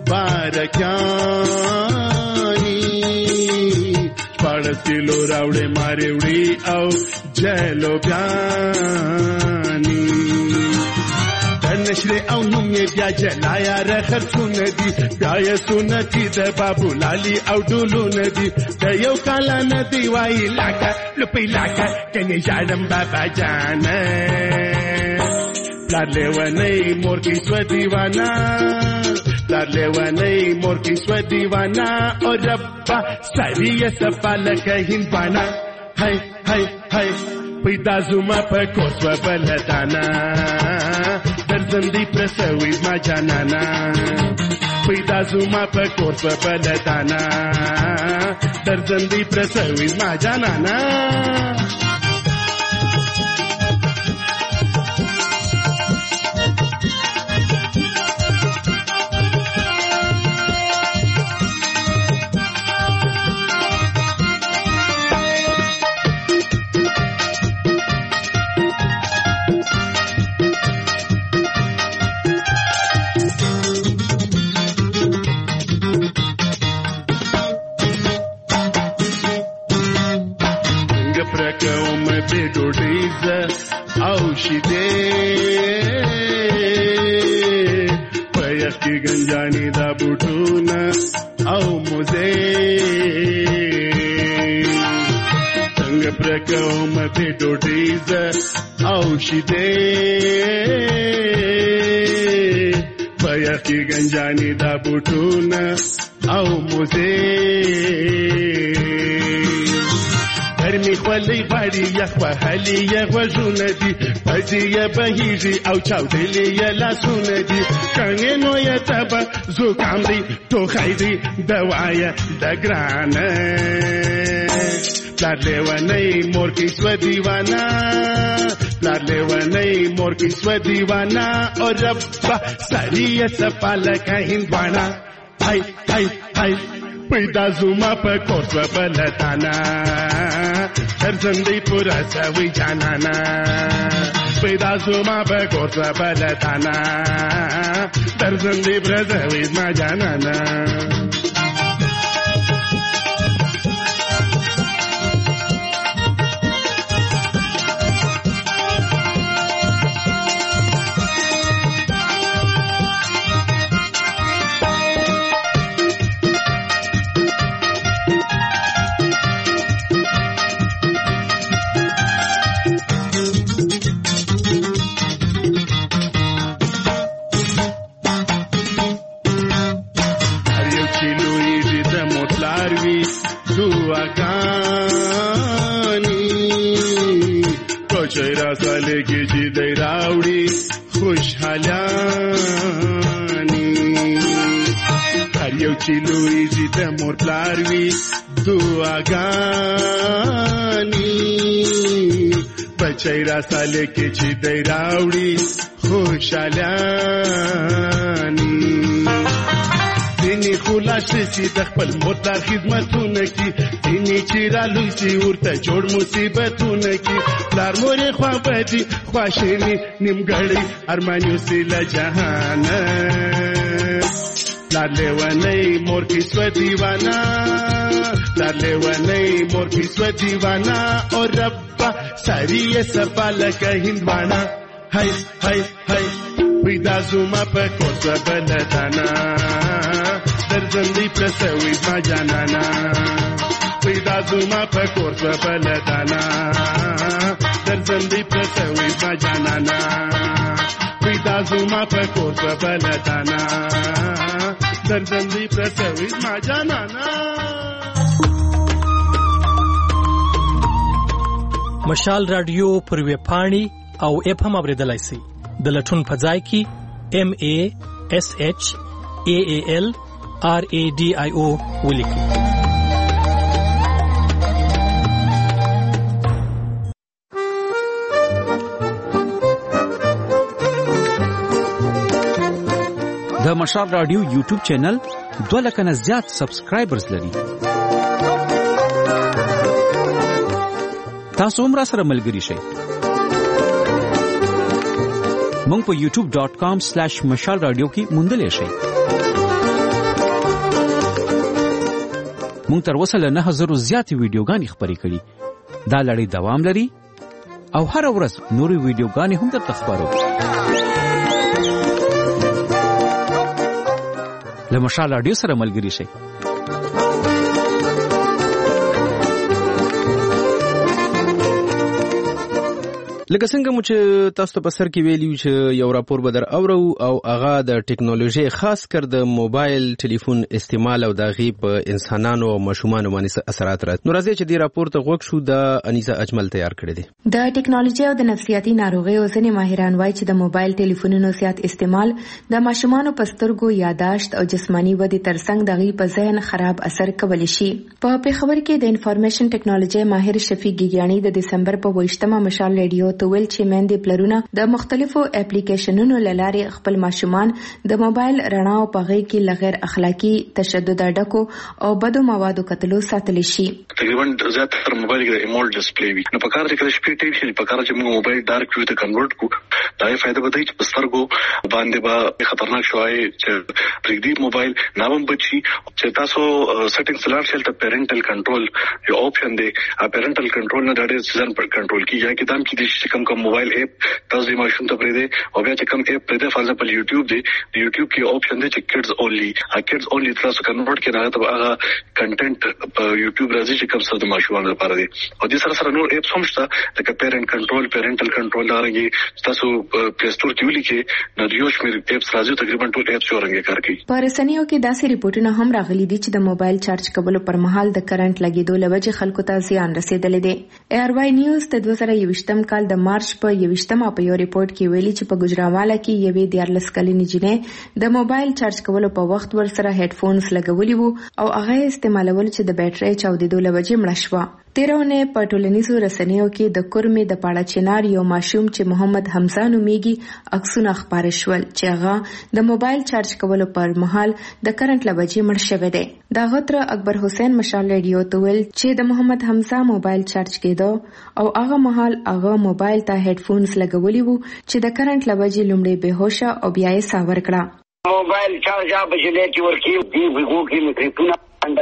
بارکانی شپاړس کیلو راوړې مارې وړي او جلو بیانی نشره او نوم یې بیا جلایا رخصونه دي بیا یې سنتي د بابو لالي او ډولونه دي د یو کال نه دی وای لاکه لپی لاکه کني جانم بابا جان لارله ونی مور کی سو دیوانا لارله ونی مور کی سو دیوانا او ربا ساری سفال کہیں بانا هاي هاي هاي پیدا زما په کوڅه بلدانا درځم دی پرسوي زما جانانا پیدا زما په کور په بلدانا درځم دی پرسوي زما جانانا گنجانی دا بوټونه او موزه څنګه پرکوم په ډوډۍ او شیدې پيخي گنجانی دا بوټونه او موزه ګرمي خولې باندې یخ وهلې یخ وژونه دي پځې بهیږي او چاودلې یې لاسونه دي څنګه نو یې تبه زکام دي ټوخی دي دوايا د ګرانه پلار لیونی مور کی سو دیوانا پلار لیونی مور کی سو دیوانا او ربا سریه سپالکه هندوانا هاي هاي هاي پیدا زما په کوټ بلتانا درځم دی پورا سوي جانانا پیدا زما په کوټ بلتانا درځم دی پورا سوي ما جانانا چهره ساله کې چې دی راوړي خوشحالاني هر یو چې لوی چې د مور پلار وي دعاګانې په چهره ساله کې چې دی راوړي خوشحالاني دیني خلاص شي د خپل مردار خدمتونه کی دیني چې را لوی شي ورته جوړ مصیبتونه کی پلار مورې خوا بدي خواشینی نیمګړی ارمانیو سي له جهان پلار لیونی مور کی سو دیوانا پلار لیونی مور کی سو دیوانا او ربا سریه سپالکه هندوانا هاي هاي هاي پیدا زما په کوڅه بلدانا درځم دی پرسوي ما جانانا پیدا زما په کوڅه بلدانا درځم دی پرسوي ما جانانا پیدا زما په کوڅه بلدانا درځم دی پرسوي ما جانانا مشال رادیو پر وی پاڼي او اپ هم اوریدلای شي د لټون په ځای کې MASHALRADIO ولیکئ. د مشال رادیو یوټیوب چینل 2 لک نه زیات سبسکرایبرز لري. تاسو هم را سره ملګري شئ. مونږ په youtube.com/mashalradio کې موندلې شئ. مونږ تر اوسه له 9000 زیاتې ویډیوګانې خپرې کړې. دا لړۍ دوام لري او هر ورځ نورې ویډیوګانې هم درته خپرو. له مشال رادیو سره ملګري شئ. لکه څنګه مو چې تاسو ته په سر کې ویلیو چې یو راپور به در اورو او هغه د ټیکنالوژي خاص کر د موبایل ټلیفون استعمال او د غي په انسانانو او ماشومانو باندې اثرات راځي. نو راځي چې دې راپور ته غوښ شو د انیسا اجمل تیار کړی دی. د ټیکنالوژي او د نفسیاتي ناروغیو ځینې ماهران وایي چې د موبایل ټلیفونونو زیات استعمال د ماشومانو په سترګو یاداشت او جسمانی ودې ترڅنګ د غي په ذهن خراب اثر کولی شي. په پیښور کې د انفارمیشن ټیکنالوژي ماهر شفیق ګیګیانی د دسمبر په 28مه مشال ریډیو ته ویل چې مېندې پلرونه د مختلفو اپلیکیشنونو لارې خپل ماشومان د موبایل رڼا او پغې کې لغیر اخلاقی تشدد ډکو او بدو موادو کتلو ساتل شي. تقریبا زیات تر موبایل کې ایمول ډسپلی وي نو په کار کې شپې ټیپ شي په کار چې موږ موبایل ډارک ویو ته کنورټ کو دا یې فائدہ به دی چې پسترګو باندې به خطرناک شوی چې پرېږدي موبایل ناوم بچي چې تاسو سیټینګز لار شل ته پیرنټل کنټرول یو آپشن دی پیرنټل کنټرول نه ډېر ځان پر کنټرول کیږي یا کتاب کې د کوم موبایل اپ تاسو یې ماشوم ته پرې دی او بیا چې کوم اپ پرې دی فار ایگزامپل یوټیوب دی یوټیوب کې آپشن دی چې کډز اونلی تاسو کنورټ کړئ هغه ته هغه کنټینټ په یوټیوب راځي چې کوم څه د ماشومان لپاره دی او د سره نور اپس هم شته لکه پیرنټ کنټرول پیرنټل کنټرول دارنګي تاسو پلی سٹور کې ولیکئ نو یو شمېر اپس راځي تقریبا ټول اپس ورنګ کار کوي. په رسنیو کې داسې ریپورتونه هم راغلي دي چې د موبایل چارج کولو پر مهال د کرنٹ لګیدو لوجه خلکو ته زیان رسیدلی دی. ایر وای نیوز د 2021م کال د مارچ په 21مه په یو ریپورت کې ویلي چې په ګجراواله کې یوې 14 کلنې جنې د موبایل چارج کولو په وخت ورسره هډ فونز لګولي وو او هغه استعمالول چې د بیټرۍ چاودېدو لوجه مړه شوه. تیرونه په ټولنیزو رسنیو کې د کورمې د پاړه چنار یو ماشوم چې محمد حمزه نومیږي عکسونه خبره شول چې هغه د موبایل چارج کولو پر مهال د کرنٹ لوجه مړ شوی دی. دا غتر اکبر حسین مشال ریډیو ته ویل چې د محمد حمزه موبایل چارج کېدو او هغه مهال هغه موبایل ته هډ فونز لګولي وو چې د کرنٹ لوجه لومړی بهوشه او بیا یې ساور کړه. موبایل چارج به چې ورکی دی وګو کې میکروفون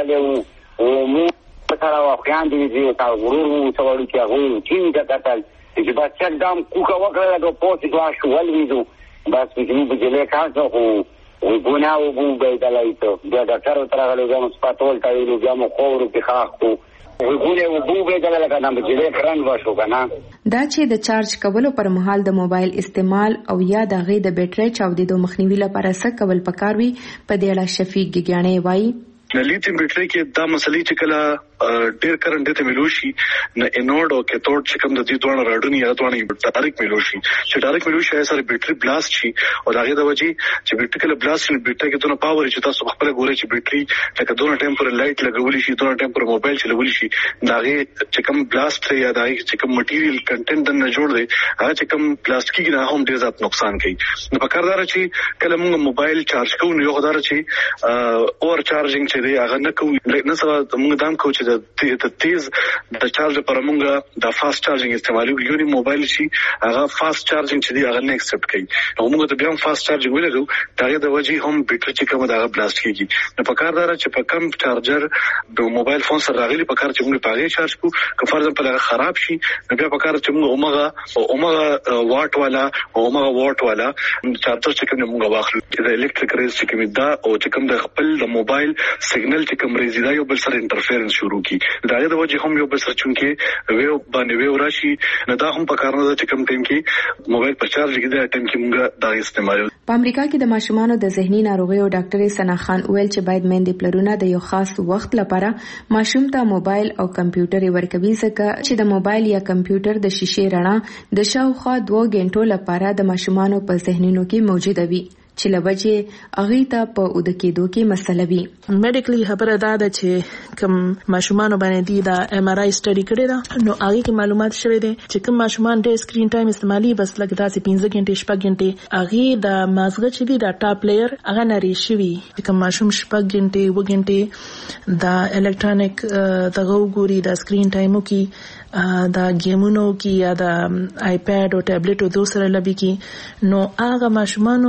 اندلو او مو پتاړه واخیان دي چې تا ورور څوړو کې هغه چې کتل چې با چک دام کوکا وکړه د پوسټ دوا شو ولویدو بس چې په جله کاڅو او ګوناو بو به دلایته دا ډاکټر تر هغه له سپاتول ته ویلو بیا مو خور په خاخو وګونه بو به دلایته کنه په جله کرن واشو کنه. دا چې د چارج کولو پر مهال د موبایل استعمال او یا د غي د بیټرۍ چاودېدو مخنیوي لپاره څه کول پکار وي په دې اړه شفیق ګیګیانی وایي. لیتیم بیټری کې دا مسلې چې کله ډېر کرنٹ ته ملوشي نه انورډ او کیتھوډ چې کوم د دې دوه راډونی یا دوه ډایرکټ ملوشي چې ډایرکټ ملوشي سره بیټری بلاست شي او داغه د وجې چې بیټری کله بلاست شي بیټری کې دونه پاور چې تاسو خپل ګورئ چې بیټری لکه دونه ټیمپر لایټ لګولې شي دونه ټیمپر موبایل چلول شي داغه چې کوم بلاست یا داغه چې کوم مټیریل کنټینټ نه جوړ دی هغه چې کوم پلاستیکي نه هم ډېر زیات نقصان کوي. نو په کار دار چې کله موږ موبایل چارج کوو نو یو غدار چې اور چارجینګ چې دی هغه نه کوو نه سره موږ دام کوو چې د تیز د چارج پر موږ د فاست چارجینګ استعمالو یو موبایل شي هغه فاست چارجینګ چې دی هغه نه ایکسپټ کوي نو موږ ته بیا فاست چارجینګ ولرو دا د وجې هم بیټری چې کوم دا بلاست کیږي. نو په کار دار چې په کم چارجر د موبایل فون سره راغلي په کار چې موږ پاغه چارج کو که فرض په لاره خراب شي نو بیا په کار چې موږ اومغه واټ والا اومغه واټ والا چارجر چې کوم موږ واخلو د الکتریک ریز چې کوم دا او چې کوم د خپل د موبایل سیګنل چې کوم ریز دا یو بل سره انټرفیرنس شروع کی دا د وجه هم یو بل سره چونکې ویو باندې ویو راشي نه دا هم په کار نه چې کوم ټیم کې موبایل په چارج کې دا ټیم کې موږ دا استعمال. په امریکا کې د ماشومانو د ذهني ناروغیو ډاکټر سنا خان ویل چې باید مېندې پلرونه د یو خاص وخت لپاره ماشوم ته موبایل او کمپیوټر ورکوي ځکه چې د موبایل یا کمپیوټر د شیشې رڼا د شاوخوا 2 غنټو لپاره د ماشومانو په ذهنونو کې موجوده وي چې لوجه اغه ته په اود کېدو کې مسله وي. میډیکلی خبره ده چې کوم ماشومان باندې دی دا ایم آر آی سټډي کړی دا نو هغه کې معلومات شوه دي چې کوم ماشومان ډېر سکرین ټایم استعمالي بس لکه داسې 15 غنټې 6 غنټې هغه د مازغه چې دی دا ټاپ لیئر هغه نری شوی کوم ماشوم 6 غنټې و غنټې دا الکترونیک دغه ګوري دا سکرین ټایمو کې دا گیمونو کې یا دا آیپاد او ټابلیټ او دوسره لبي کې نو هغه ماشومانو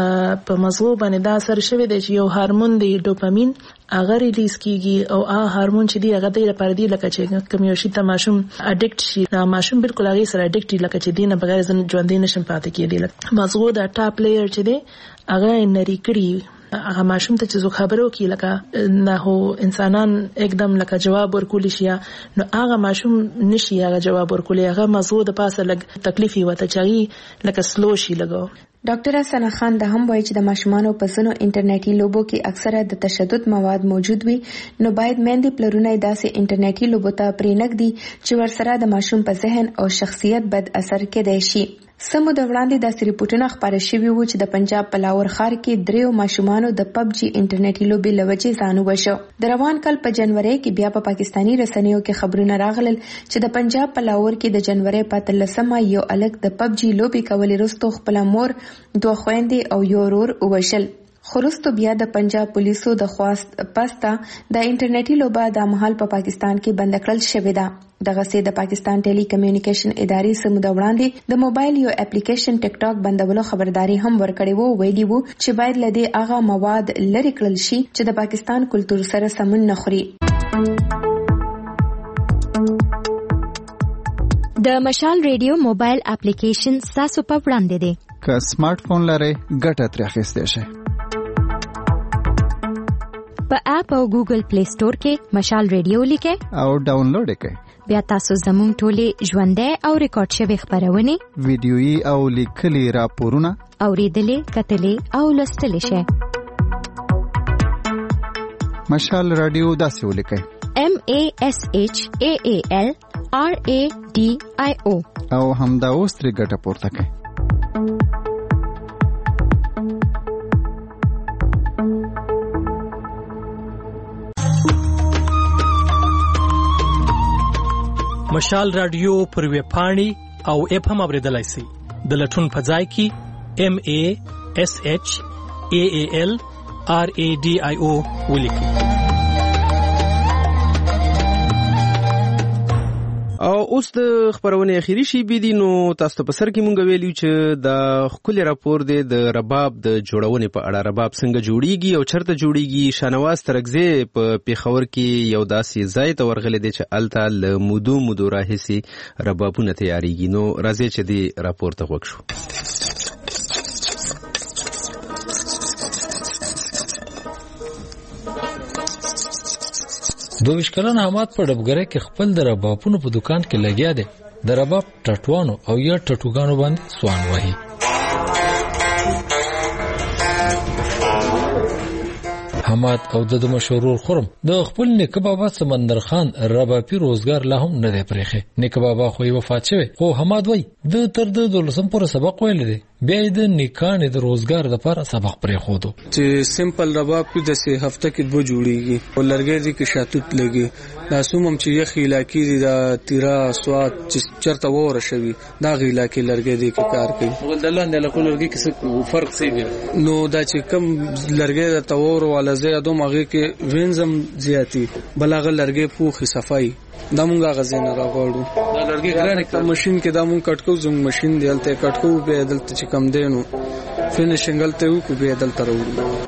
په مزغو باندې دا اثر شوی دی چې یو هورمون دی ډوپامین هغه ریلیز کیږي او هغه هورمون چې دی هغه د لپاره دی لکه چې کوم یو شی ته ماشوم اډیکټ شي دا ماشوم بالکل هغه سره اډیکټ لکه چې دینه بغیر ژوند نشم پاتې کېدی. مزغو دا ټاپ لیئر چې دی هغه نری کړی هغه ماشوم ته چې زو خبرو کی لکه نه هو انسانان एकदम لکه جواب ورکول شي نو هغه ماشوم نشي هغه جواب ورکول هغه موضوع د پاسه لګ تکلیفي وته چي لکه سلو شي لګو ډاکټر حسن خان د هم وایي چې د ماشومانو په ځینو انټرنیټي لوبو کې اکثره د تشدد مواد موجود وي نو باید میندې پلرونه داسې انټرنیټي لوبو ته پرېنږدي چې ورسره د ماشوم په ذهن او شخصیت بد اثر کېدای شي سمو د وړاندې د ریپورتونو خبره شوی وو چې د پنجاب په لاهور ښار کې دریو ماشومانو د PUBG انټرنیټي لوبي لوجې ځان وشو د روان کال په جنوري کې بیا په پاکستاني رسنیو کې خبرونه راغلل چې د پنجاب په لاهور کې د جنوري په 13مه یو الګ د PUBG لوبي کولې وروسته خپل مور دوه خويندې او یو ورور وشل خورستو بیا د پنجاب پولیسو د خواست پستا د انټرنیټي لوبه د محل په پاکستان کې بند کړل شوې ده دغه سي د پاکستان ټيلي کمیونیکیشن ادارې سمو د وړاندې د موبایل یو اپلیکیشن ټیک ټاک بندولو خبرداري هم ورکړې وو ویلي وو چې باید لدی هغه مواد لری کړل شي چې د پاکستان کلچر سره سمون نه خوري د مشال ریډیو موبایل اپلیکیشن تاسو په وړاندې دی که سمارټ فون لرئ ګټه ترې اخیستی شئ په اپ او ګوګل پلی سٹور کې مشال ریډیو لیکئ او ډاونلوډ یې کړئ بیا تاسو زموږ ټولې ژوندۍ او ریکارډ شوی خبرونه ویډیويي او لیکلي راپورونه اوریدلې کتلې او لوستلې شئ مشال رادیو داسې ولیکئ MASHAAL RADIO او همدا اوس ترې ګټه پورته کړئ مشال رادیو پر ویب پاڼې او اپ هم اوریدلای شئ د لټون په ځای کې MASHAAL RADIO ولیکئ او اوس د خبرونه اخیری شی بي دي نو تاسو ته په سر کې مونږ ویلو چې د خپل راپور دی د رباب د جوړونې په اړه رباب څنګه جوړیږي او چرته جوړیږي شانواز ترغزه په پیښور کې یو داسې ځای ته ورغلې دي چې الته ل مودو راهسي ربابونه تیاریږي نو راځي چې دی راپور ته وښو دویش کلن حماد په ډبګره کې خپل د ربابونو په دکان کې لګیا دی د رباب ټټوانو او یا ټټوګانو باندې سوان وهي حماد او د مشهور خرم د خپل نیکه بابا سمندر خان ربابي روزګار لا هم نه دی پرېخه نیکه بابا خو یې وفات شوی خو حماد وای د تر د 12 پورې سبق ویل دی بیا د نیکانه د روزګار لپاره سبق پرې خودو چې سیمپل رباب کې د سه هفته کې دو جوړیږي او لرګي دي کې شاتوت لګي لاسوم چې یخ علاقې دي د تیرا سواد چې چرته وره شوی دا غی علاقې لرګي دي کې کار کوي ولدلان د لکو لرګي کې فرق څه دی نو دا چې کم لرګي د تور ولا زیادو مغه کې وینزم زیاتی بلاغه لرګي پوخي صفای دا مونږه غزنه راغړو دا لرګي ګرانه ماشين کې دا مونږ کټکو زموږ ماشين دی الته کټکو به دلته چې کم دینو فینیشنګ الته وو کو به دلته راوړو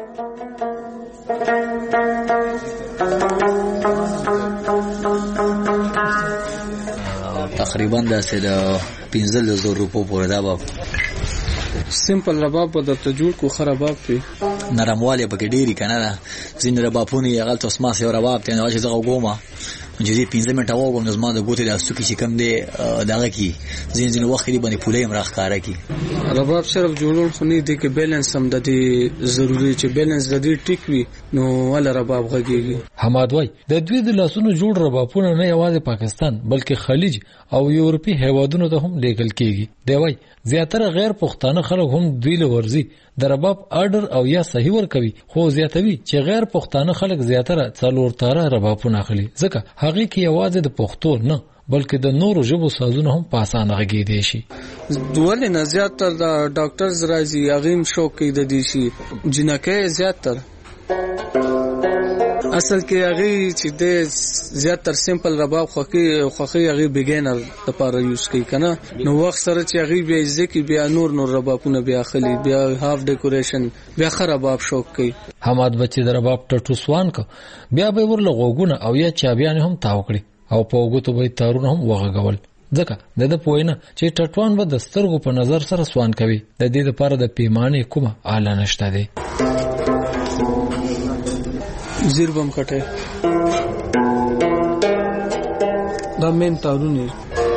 تقریبا دا سه د 15000 روپو پورې دا باب سیمپل رباب په درته جوړ کو خراباب په نرمواله پکې ډيري کنه زین ربابونه یې غلط اسما سه رباب ته نه چې زغه ګوما چې دې 15 منټه وګم نو زما د ګوتې د استو کې کم دی داغه کی زین وخت دی باندې پولې امراخ کارا کی رباب صرف جوړول خو نه دی کې بیلانس هم د دې ضروری چې بیلانس د دې ټیک وي نو ول رباب غږیږي حماد وای د دوی د لاسونو جوړ ربابونه نه یوازې پاکستان بلکې خلیج او یورپی هیوادونو ته هم لیږل کیږي دی وای زیاتره غیر پښتانه خلک هم دوی له ورزي د رباب آرډر او یا صحیح ور کوي خو زیاتوي چې غیر پښتانه خلک زیاتره څلور تاره ربابونه اخلي ځکه هغه کې یوازې د پښتو نه بلکې د نورو ژبو سازونه هم په اسانه غږیدي شي ولې نه زیاتره د ډاکټرز راځي اغیم شوق کې د دي شي جنکه زیاتره اصل کې هغه چې د زیاتره سیمپل رباب خوخي هغه بیګینر لپاره یوز کوي کنه نو وخت سره چې هغه بیا ځکه بیا نور ربابونه بیا خلی بیا هاف ډیکوریشن بیا خراباب شوق کوي حماد بچي د رباب ټټو سوان کو بیا به ورله غوګونه او یا چابيان هم تاو کړی او په وګتو به تارونه هم وغغول ځکه د پوینه چې ټټوان به د سترګو په نظر سره سوان کوي د دې لپاره د پیمانه کومه اعلی نشته دی زیر بم کټه دا مین تارونه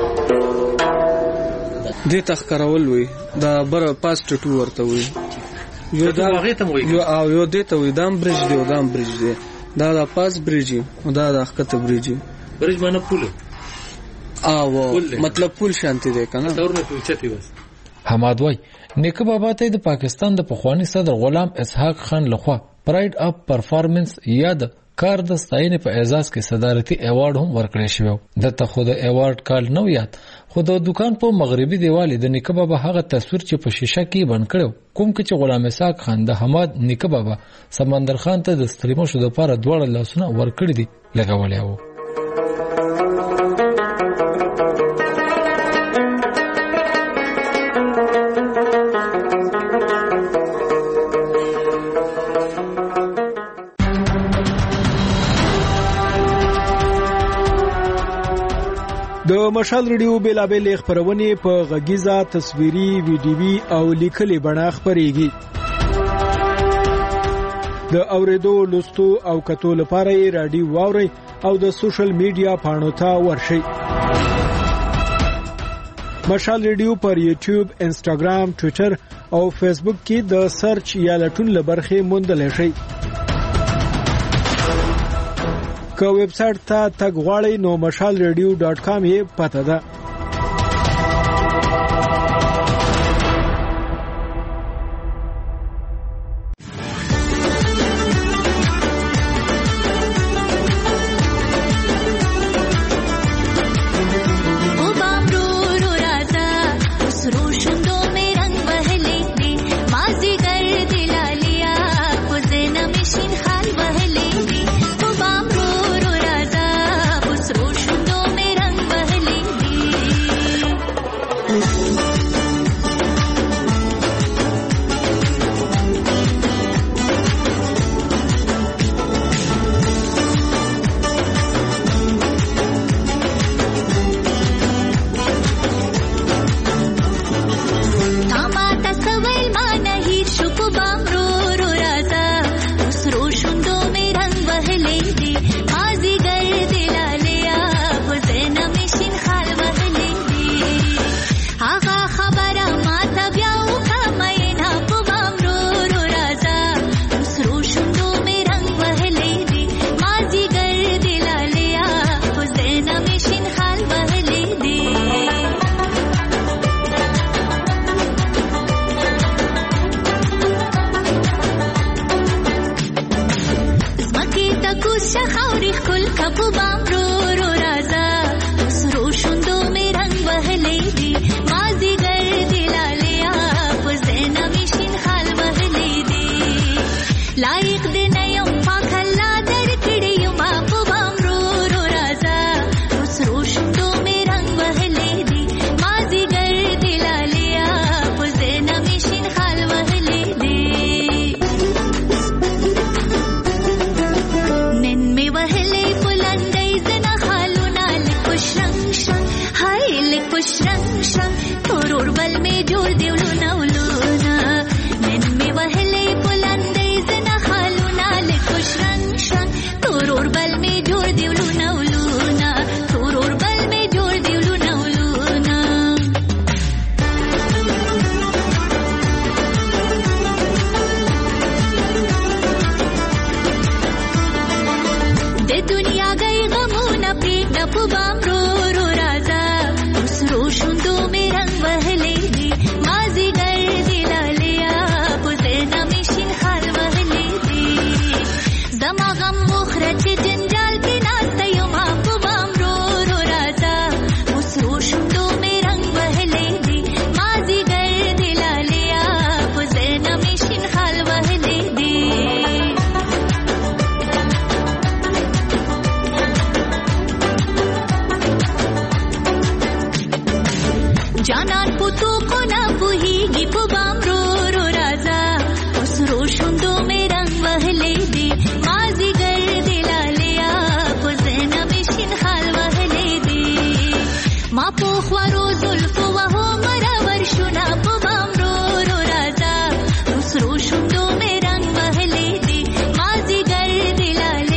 دې تخکرول وي دا بر پاس ټټو ورته وي یو دا یو دې ته وي دام برج دی او دام برج دی دا پاس برج او دا خطه برج برج باندې پول او مطلب پول شانتی دی کنه تورنه پوښتې وس حماد وای نیکه بابا ته د پاکستان د پخوانی صدر غلام اسحاق خان لخوا پراید اف پرفارمنس یا د کار د ستاینې په اعزاز کې صدارتي ایوارډ هم ورکړی شو د ته خو د ایوارډ کال نو یاد خو د دکان په مغربي دیوال د نیکه بابا هغه تصویر چې په شیشه کې بند کړو کوم چې غلام اسحاق خان د حماد نیکه بابا سمندر خان ته د ستریمو شو د پاره دوړ لاسونه ورکړي دي لګولې وو د مشال ریډیو بیلابل خبرونه په غږیزه تصویري ویډیوي او لیکلي بڼه خبريږي د اوریدو لوستو او کتو لپاره رادیو واوري او د سوشل میډیا پاڼو ته ورشي مشال ریډیو پر یوټیوب انسټاګرام ټوئیټر او فیسبوک کې د سرچ یا لټون لبرخه موندل شي که ویب سټ ته تګ غواړئ نو mashalradio.com یې پته ده Roshan do me rang bahle di, mazi gar dilal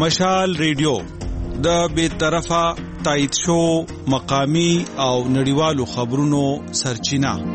مشال ریډیو د بې طرفه تایید شو مقامی او نړیوالو خبرونو سرچینه